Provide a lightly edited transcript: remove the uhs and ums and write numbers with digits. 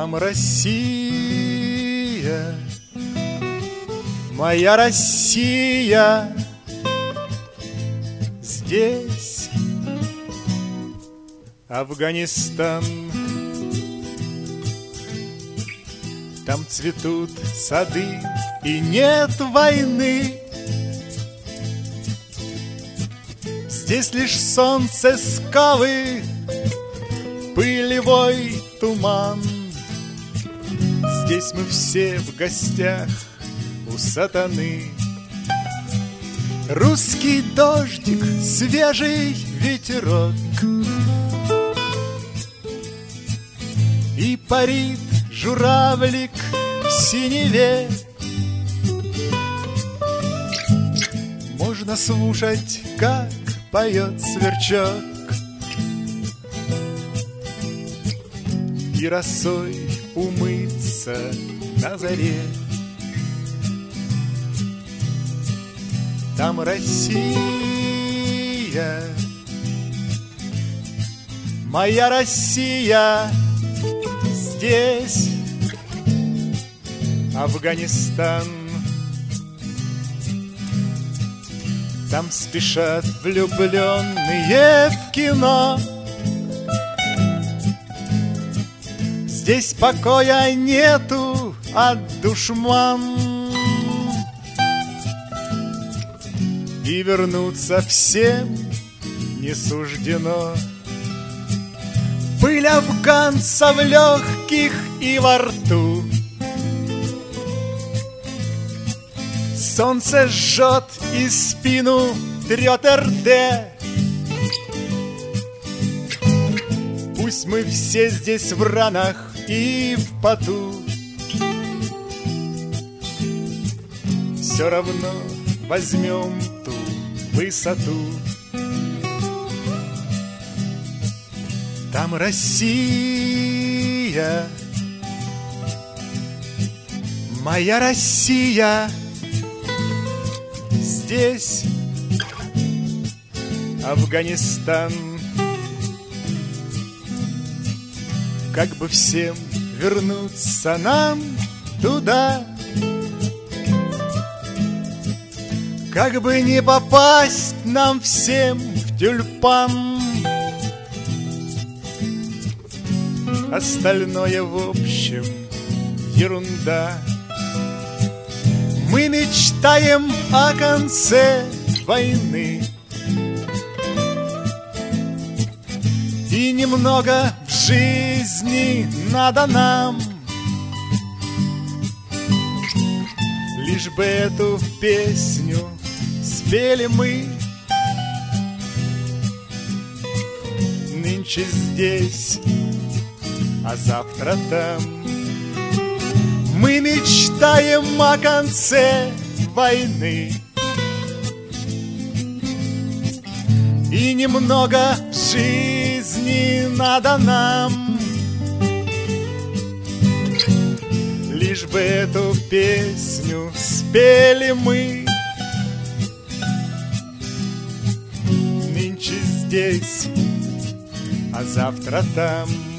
Там Россия, моя Россия, здесь Афганистан. Там цветут сады и нет войны. Здесь лишь солнце скалы, пылевой туман. Здесь мы все в гостях у сатаны. Русский дождик, свежий ветерок, и парит журавлик в синеве. Можно слушать, как поет сверчок, и росой умыться на заре. Там Россия, моя Россия, здесь Афганистан. Там спешат влюбленные в кино. Здесь покоя нету от душман. И вернуться всем не суждено. Пыль афганцев в легких и во рту. Солнце жжет и спину трет РД. Пусть мы все здесь в ранах и в поту, все равно возьмем ту высоту. Там Россия, моя Россия, здесь Афганистан. Как бы всем вернуться нам туда, как бы не попасть нам всем в тюльпан. Остальное в общем ерунда. Мы мечтаем о конце войны, и немного в жизни надо нам, лишь бы эту песню спели мы. Нынче здесь, а завтра там. Мы мечтаем о конце войны, и немного в жизни надо нам, лишь бы эту песню спели мы. Нынче здесь, а завтра там.